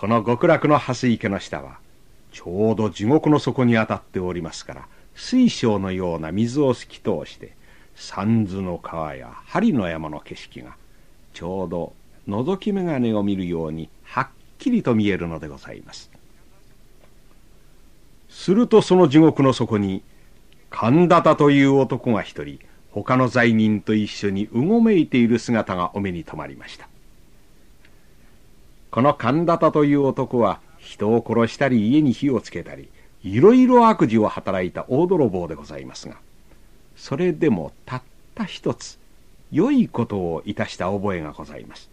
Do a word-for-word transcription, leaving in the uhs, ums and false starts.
この極楽の蓮池の下はちょうど地獄の底に当たっておりますから、水晶のような水を透き通して三途の川や針の山の景色がちょうど覗き眼鏡を見るようにはっきりと見えるのでございます。するとその地獄の底に神田田という男が一人、他の罪人と一緒にうごめいている姿がお目に留まりました。この神田田という男は人を殺したり家に火をつけたりいろいろ悪事を働いた大泥棒でございますが、それでもたった一つ良いことをいたした覚えがございます。